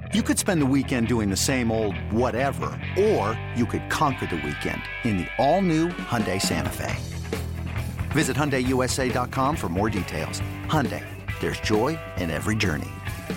You could spend the weekend doing the same old whatever, or you could conquer the weekend in the all-new Hyundai Santa Fe. Visit HyundaiUSA.com for more details. Hyundai, there's joy in every journey.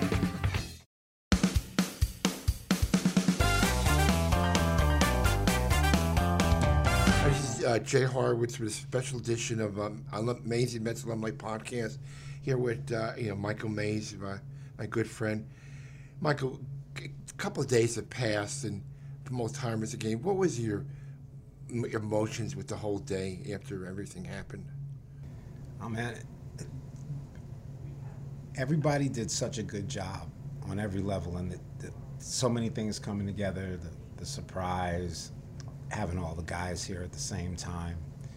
This is Jay Horowitz with a special edition of Amazing Mets Alumni Podcast. Here with Michael Mays, my good friend. Michael, a couple of days have passed, and for most time as a game, what was your emotions with the whole day after everything happened? Oh, man, everybody did such a good job on every level, and so many things coming together, the surprise, having all the guys here at the same time,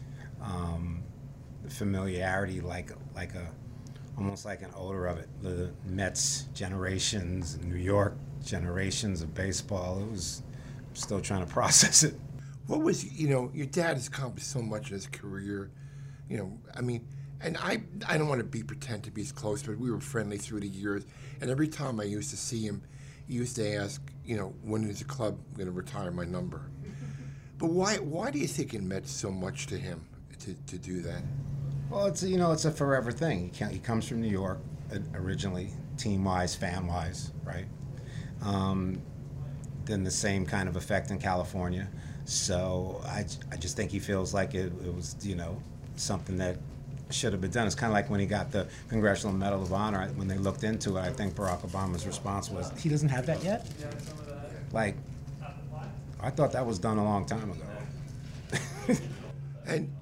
the familiarity, almost like an odor of it. The Mets generations, New York generations of baseball. I'm still trying to process it. What was, your dad has accomplished so much in his career, and I don't want to pretend to be as close, but we were friendly through the years. And every time I used to see him, he used to ask, when is the club going to retire my number? But why do you think it meant so much to him to do that? Well, it's a forever thing. He comes from New York originally, team-wise, fan-wise, right? Then the same kind of effect in California. So I just think he feels like it was, something that should have been done. It's kind of like when he got the Congressional Medal of Honor. When they looked into it, I think Barack Obama's response was, he doesn't have that yet? Like, I thought that was done a long time ago. and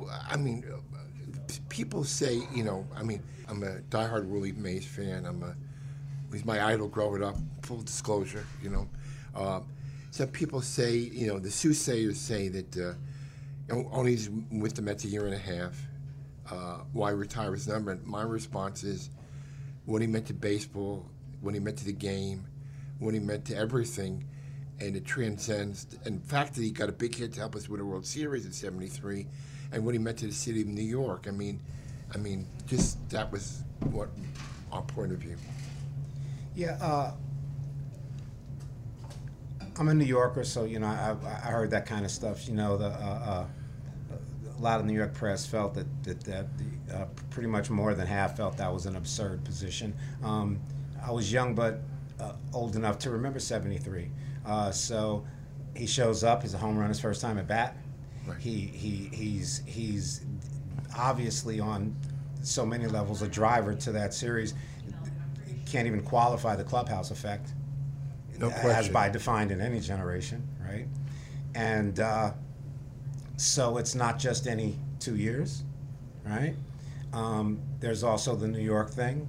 people say, I'm a diehard Willie Mays fan. He's my idol growing up, full disclosure, Some people say, the soothsayers say that only he's with the Mets a year and a half. Why retire his number? And my response is what he meant to baseball, what he meant to the game, what he meant to everything, and it transcends. And the fact that he got a big hit to help us win a World Series in '73, and what he meant to the city of New York. Just that was what our point of view. Yeah, I'm a New Yorker, so I heard that kind of stuff. A lot of New York press felt that pretty much more than half felt that was an absurd position. I was young, but old enough to remember '73. So he shows up. He's a home run his first time at bat. Right. He's obviously on so many levels a driver to that series. Can't even qualify the clubhouse effect. No question. As by defined in any generation, right? And so it's not just any 2 years, right? There's also the New York thing,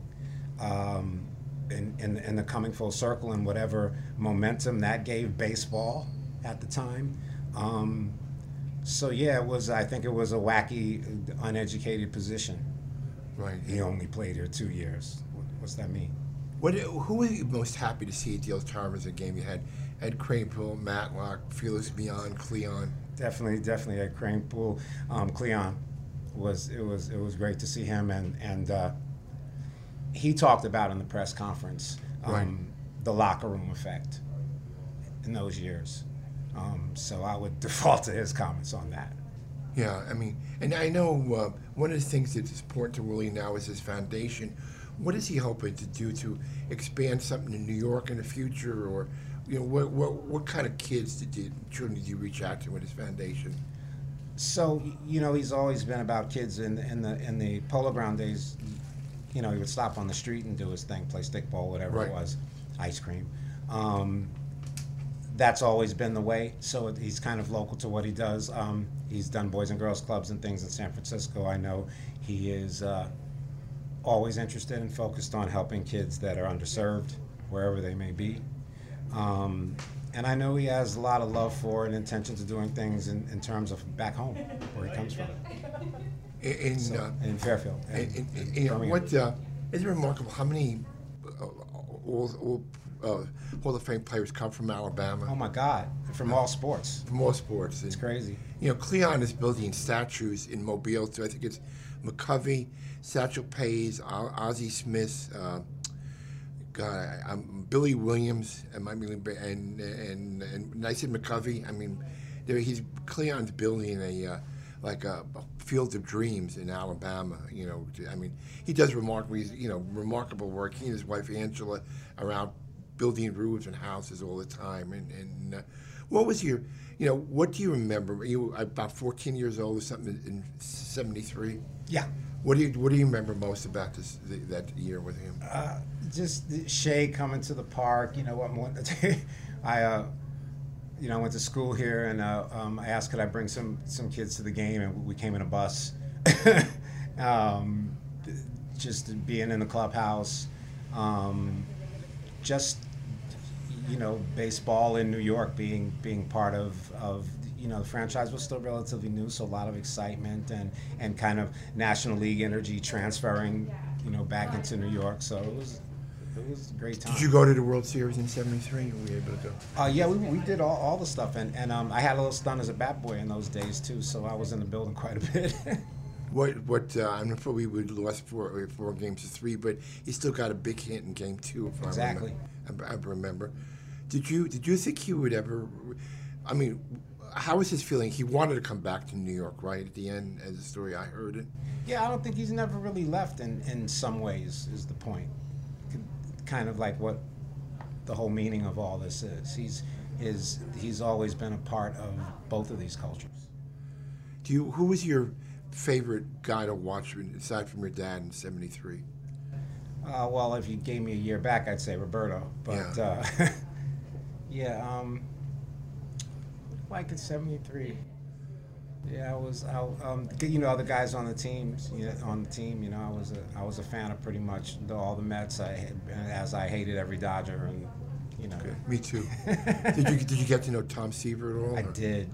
in the coming full circle and whatever momentum that gave baseball at the time. So yeah, I think it was a wacky, uneducated position. Right. He only played here 2 years. What's that mean? Who were you most happy to see at the All-Star as a game? You had Ed Kranepool, Matlock, Felix Millan, Cleon. Definitely Ed Kranepool. Cleon it was great to see him, and he talked about in the press conference the locker room effect in those years. So I would default to his comments on that. Yeah, and I know one of the things that's important to Willie now is his foundation. What is he hoping to do to expand something in New York in the future, or what kind of children did you reach out to with his foundation? So he's always been about kids. In the Polo Ground days, he would stop on the street and do his thing, play stickball, whatever it was, ice cream. That's always been the way. So he's kind of local to what he does. He's done Boys and Girls Clubs and things in San Francisco. I know he is always interested and focused on helping kids that are underserved, wherever they may be. And I know he has a lot of love for and intentions of doing things in terms of back home, where he comes from. In Fairfield. It's remarkable how many Hall of Fame players come from Alabama. Oh my God, from all sports. From all sports. It's crazy. Cleon is building statues in Mobile, so I think it's McCovey, Satchel Paige, Ozzie Smith, God, I'm Billy Williams and I said McCovey. I mean, he's Cleon's building a Field of Dreams in Alabama. You know, I mean, he does remarkable work. He and his wife Angela are out building roofs and houses all the time. And what was your, what do you remember? You were about 14 years old or something in '73. Yeah. What do you remember most about that year with him? Just Shea coming to the park. You know what? I went to school here, and I asked could I bring some kids to the game, and we came in a bus. Just being in the clubhouse, baseball in New York being part of the franchise was still relatively new, so a lot of excitement and kind of National League energy transferring, back into New York. So it was a great time. Did you go to the World Series in '73? Were you able to go? Yeah, we did all the stuff, and I had a little stun as a bat boy in those days too, so I was in the building quite a bit. I'm not sure we lost four games to 3, but he still got a big hit in Game 2. If Exactly. I remember. Did you think he would ever? I mean, how was his feeling? He wanted to come back to New York, right? At the end, as the story I heard it. Yeah, I don't think he's never really left. In some ways, is the point. Kind of like what the whole meaning of all this is. He's always been a part of both of these cultures. Who was your favorite guy to watch aside from your dad in '73? Well, if you gave me a year back, I'd say Roberto. But like in '73. Yeah, the guys on the teams. I was a fan of pretty much all the Mets. As I hated every Dodger, and Okay. Me too. Did you get to know Tom Seaver at all? I did.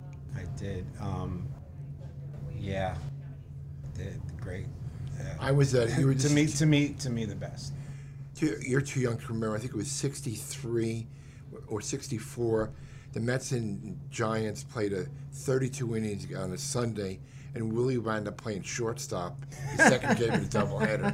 Yeah. Did great. Yeah. I was you were just, to me the best. You're too young to remember. I think it was '63 or '64. The Mets and Giants played a 32 innings on a Sunday, and Willie wound up playing shortstop the second game of the doubleheader.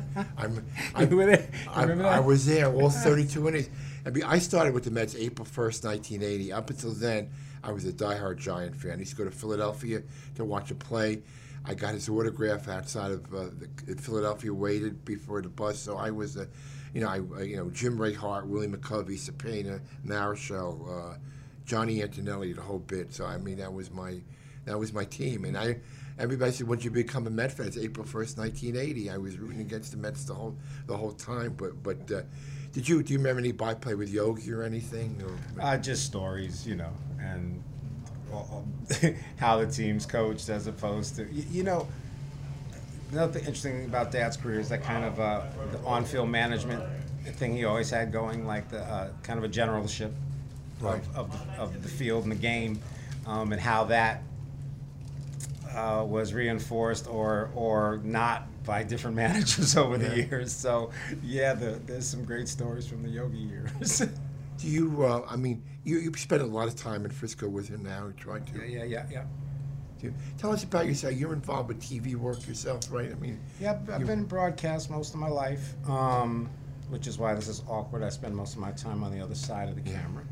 I was there all 32 innings. I started with the Mets April 1st, 1980. Up until then, I was a diehard Giant fan. I used to go to Philadelphia to watch a play. I got his autograph outside of Philadelphia, waited before the bus. So I was Jim Ray Hart, Willie McCovey, Cepena, Marichal, Johnny Antonelli, the whole bit. So I mean, that was my team. And everybody said, "When did you become a Met fan?" It's April 1st, 1980. I was rooting against the Mets the whole time. But do you remember any byplay with Yogi or anything? Or? Just stories, and how the team's coached as opposed to Another thing interesting thing about Dad's career is that kind of the on-field management thing he always had going, like the kind of a generalship. Right. Of the field and the game, and how that was reinforced or not by different managers over the years. So, there's some great stories from the Yogi years. Do you? You spend a lot of time in Frisco with him now. Trying to. Yeah. Tell us about yourself. You're involved with TV work yourself, right? I've been in broadcast most of my life, which is why this is awkward. I spend most of my time on the other side of the camera.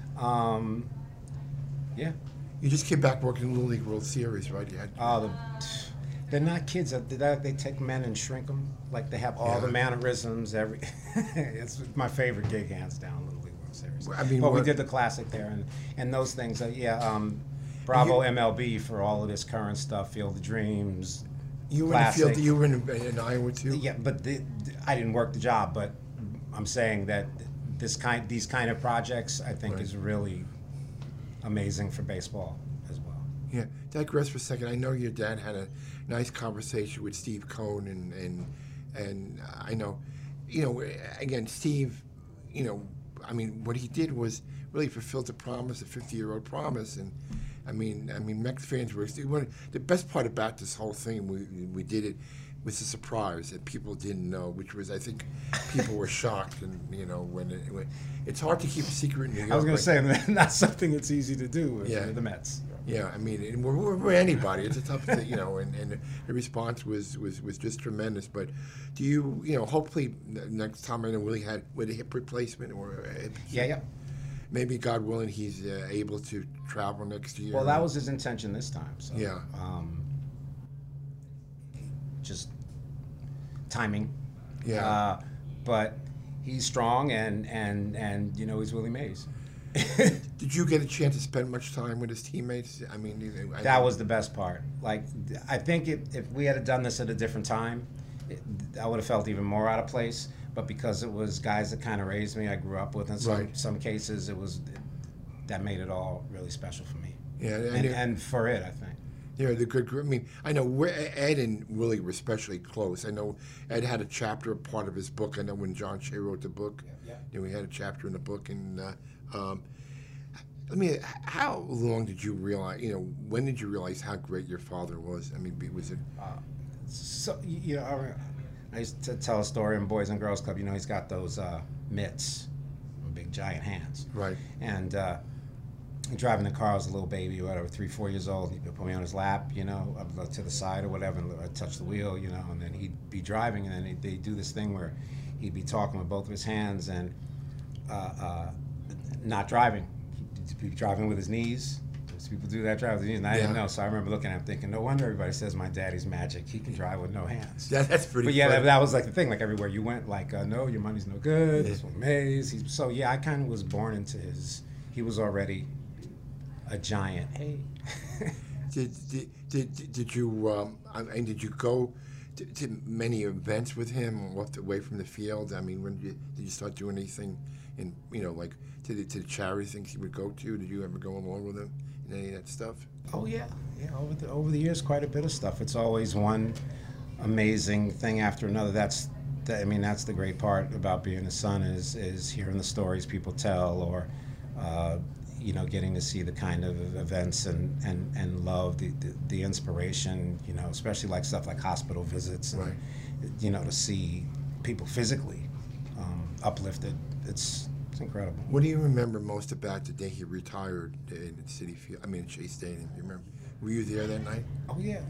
You just came back working in the Little League World Series, right? They're not kids. They take men and shrink them. Like they have all the mannerisms. It's my favorite gig, hands down, Little League World Series. We did the classic there, and those things. Bravo MLB for all of this current stuff. Field of Dreams. You were in the field. You were in Iowa too. Yeah, but I didn't work the job. But I'm saying that these kind of projects, I think, is really amazing for baseball as well. Yeah, digress for a second. I know your dad had a nice conversation with Steve Cohen, and I know, again, Steve, what he did was really fulfilled the promise, a 50-year-old promise, and Mets fans were the best part about this whole thing. We did it. Was a surprise that people didn't know, which was, I think, people were shocked, and when it's hard to keep a secret in New York. I was going to say, not something that's easy to do with the Mets. Yeah, I mean, and we're anybody. It's a tough thing, and the response was just tremendous. But do you, hopefully next time I know Willie had with a hip replacement or a hip, Yeah. maybe God willing he's able to travel next year. Well, that was his intention this time. So, Yeah. Just timing. Yeah. But he's strong, and he's Willie Mays. Did you get a chance to spend much time with his teammates? I mean, That was the best part. Like, I think if we had done this at a different time, I would have felt even more out of place. But because it was guys that kind of raised me, I grew up with, in some cases, that made it all really special for me. Yeah, and for it, I think. Yeah, the good group. I mean, I know Ed and Willie were especially close. I know Ed had a chapter, a part of his book. I know when John Shea wrote the book, we had a chapter in the book. And how long did you realize? When did you realize how great your father was? I mean, was it? I used to tell a story in Boys and Girls Club. He's got those mitts, big giant hands. Right. And driving the car, I was a little baby, whatever, 3-4 years old. He'd put me on his lap, up to the side or whatever, and I'd touch the wheel, and then he'd be driving, and then they'd do this thing where he'd be talking with both of his hands and not driving. He'd be driving with his knees. Most people do that, drive with his knees, and I didn't know. So I remember looking at him thinking, no wonder everybody says my daddy's magic. He can drive with no hands. Yeah, that's pretty. But yeah, that was like the thing. Like everywhere you went, like no, your money's no good. This one Mays. I kind of was born into his. He was already a giant. Hey. Did you and did you go to many events with him, walked away from the field? I mean, did you start doing anything in like to the charity things he would go to? Did you ever go along with him in any of that stuff? Oh yeah. Over the years, quite a bit of stuff. It's always one amazing thing after another. That's the great part about being a son is hearing the stories people tell, or getting to see the kind of events and love the inspiration. Especially like stuff like hospital visits, and right. To see people physically uplifted. It's incredible. What do you remember most about the day he retired in Citi Field? I mean, at Shea Stadium. You remember? Were you there that night? Oh yeah.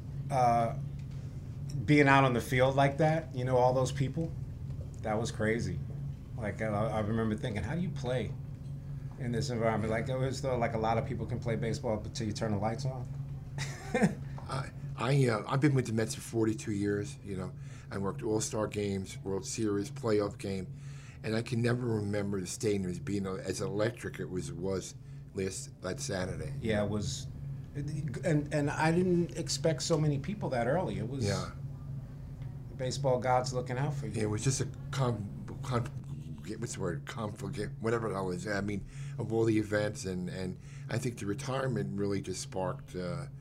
Being out on the field like that, all those people, that was crazy. Like I remember thinking, how do you play in this environment? Like it was like a lot of people can play baseball until you turn the lights on. I've been with the Mets for 42 years. I worked All-Star games, World Series, playoff game, and I can never remember the stadium as being as electric it was that Saturday. Yeah, it was, and I didn't expect so many people that early. It was the baseball gods looking out for you. Yeah, it was just a what's the word? Whatever the hell it is. I mean, of all the events, and I think the retirement really just sparked.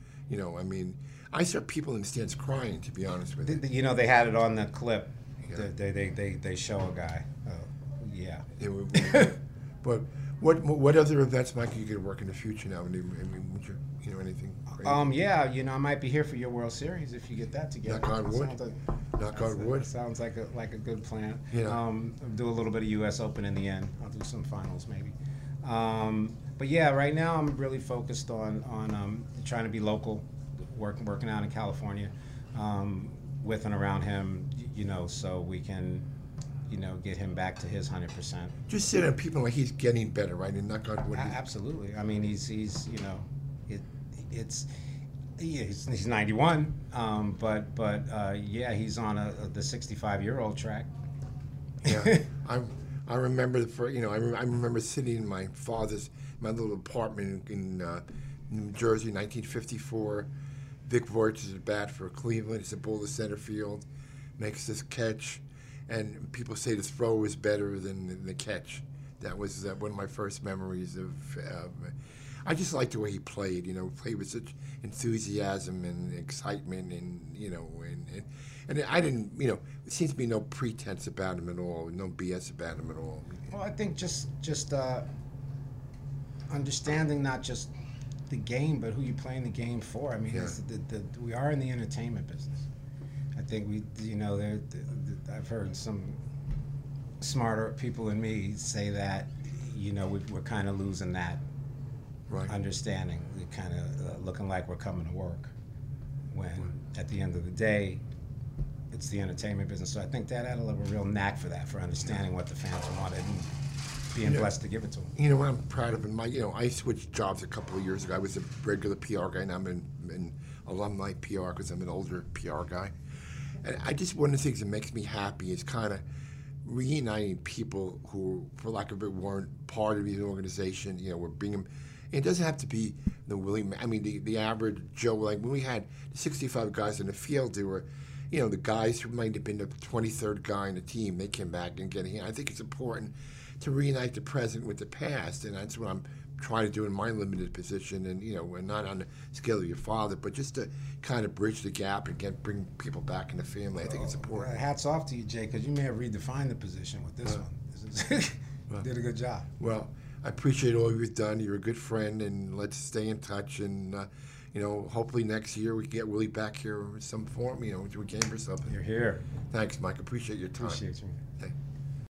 I saw people in the stands crying. To be honest with you, they had it on the clip. Yeah. They show a guy. Yeah. But what other events might you get to work in the future now? I mean, would you anything? Crazy? I might be here for your World Series if you get that together. Knock on wood. Knock on wood. Sounds like a good plan. Yeah. I'll do a little bit of U.S. Open in the end. I'll do some finals maybe. But yeah, right now I'm really focused on trying to be local, working out in California, with and around him, so we can, get him back to his 100%. Just sit on people like he's getting better, right? And knock on wood. Absolutely. I mean, he's he's 91, but he's on the 65-year-old track. Yeah, I remember I remember sitting in my little apartment in New Jersey, 1954. Vic Voigt is at bat for Cleveland. He's a ball to center field, makes this catch, and people say the throw was better than the catch. That was one of my first memories of. I just liked the way he played. Played with such enthusiasm and excitement, and I didn't. There seems to be no pretense about him at all, no BS about him at all. Well, I think just understanding not just the game, but who you're playing the game for. I mean, we are in the entertainment business. I think I've heard some smarter people than me say that, we're kind of losing that Right. understanding, kind of looking like we're coming to work, when at the end of the day, it's the entertainment business. So I think Dad had a real knack for that, for understanding what the fans wanted and being blessed to give it to them. You know what I'm proud of? I switched jobs a couple of years ago. I was a regular PR guy, and I'm in alumni PR because I'm an older PR guy. And one of the things that makes me happy is kind of reuniting people who, for lack of a better, weren't part of the organization. We're bringing them. It doesn't have to be the average Joe. Like when we had 65 guys in the field, they were, the guys who might have been the 23rd guy in the team. They came back and getting. I think it's important to reunite the present with the past, and that's what I'm trying to do in my limited position. And we're not on the scale of your father, but just to kind of bridge the gap and bring people back in the family. I think it's important. Hats off to you, Jay, because you may have redefined the position with this one. Did a good job. Well, I appreciate all you've done. You're a good friend, and let's stay in touch. And hopefully next year we can get Willie back here in some form, to a game or something. You're here. Thanks, Mike. Appreciate your time. Appreciate you. Hey.